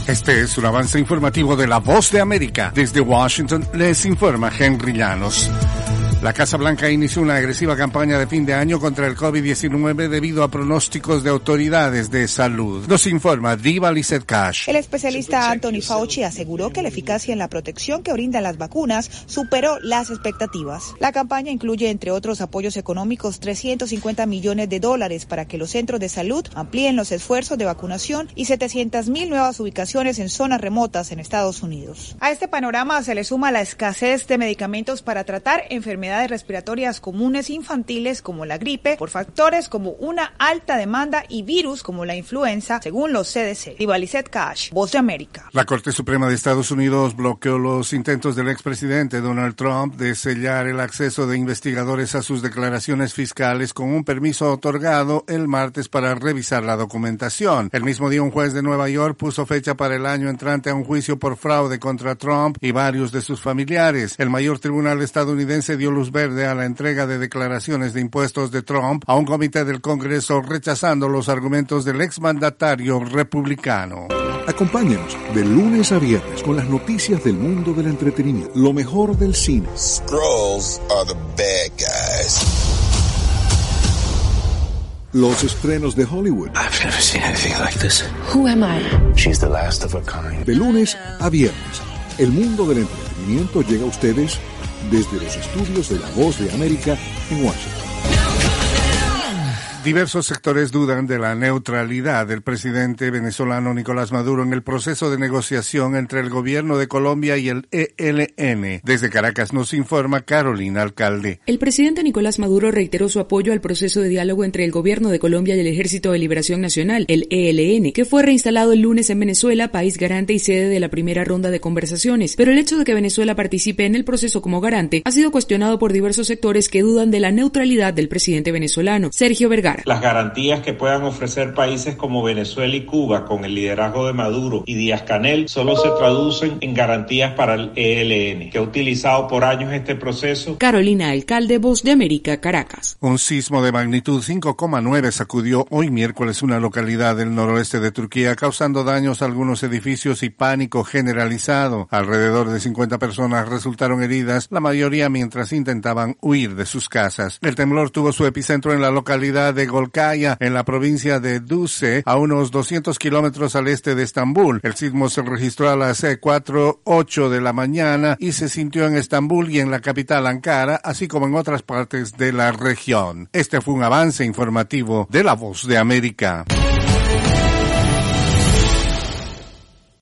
Este es un avance informativo de La Voz de América. Desde Washington les informa Henry Llanos. La Casa Blanca inició una agresiva campaña de fin de año contra el COVID-19 debido a pronósticos de autoridades de salud. Nos informa Diva Lizette Cash. El especialista Anthony Fauci aseguró que la eficacia en la protección que brindan las vacunas superó las expectativas. La campaña incluye, entre otros apoyos económicos, $350 millones para que los centros de salud amplíen los esfuerzos de vacunación y 700,000 nuevas ubicaciones en zonas remotas en Estados Unidos. A este panorama se le suma la escasez de medicamentos para tratar enfermedades respiratorias comunes infantiles como la gripe, por factores como una alta demanda y virus como la influenza, según los CDC. Diva Lizette Cash, Voz de América. La Corte Suprema de Estados Unidos bloqueó los intentos del expresidente Donald Trump de sellar el acceso de investigadores a sus declaraciones fiscales con un permiso otorgado el martes para revisar la documentación. El mismo día, un juez de Nueva York puso fecha para el año entrante a un juicio por fraude contra Trump y varios de sus familiares. El mayor tribunal estadounidense dio luz verde a la entrega de declaraciones de impuestos de Trump a un comité del Congreso, rechazando los argumentos del exmandatario republicano. Acompáñanos de lunes a viernes con las noticias del mundo del entretenimiento, lo mejor del cine. Skrulls are the bad guys. Los estrenos de Hollywood. I've never seen anything like this. Who am I? She's the last of a kind. De lunes a viernes, el mundo del entretenimiento llega a ustedes desde los estudios de La Voz de América en Washington. Diversos sectores dudan de la neutralidad del presidente venezolano Nicolás Maduro en el proceso de negociación entre el gobierno de Colombia y el ELN. Desde Caracas nos informa Carolina Alcalde. El presidente Nicolás Maduro reiteró su apoyo al proceso de diálogo entre el gobierno de Colombia y el Ejército de Liberación Nacional, el ELN, que fue reinstalado el lunes en Venezuela, país garante y sede de la primera ronda de conversaciones. Pero el hecho de que Venezuela participe en el proceso como garante ha sido cuestionado por diversos sectores que dudan de la neutralidad del presidente venezolano. Sergio Vergara. Las garantías que puedan ofrecer países como Venezuela y Cuba con el liderazgo de Maduro y Díaz-Canel solo se traducen en garantías para el ELN, que ha utilizado por años este proceso. Carolina Alcalde, Voz de América, Caracas. Un sismo de magnitud 5,9 sacudió hoy miércoles una localidad del noroeste de Turquía, causando daños a algunos edificios y pánico generalizado. Alrededor de 50 personas resultaron heridas, la mayoría mientras intentaban huir de sus casas. El temblor tuvo su epicentro en la localidad de Golkaya, en la provincia de Duse, a unos 200 kilómetros al este de Estambul. El sismo se registró a las 4:08 de la mañana y se sintió en Estambul y en la capital Ankara, así como en otras partes de la región. Este fue un avance informativo de La Voz de América.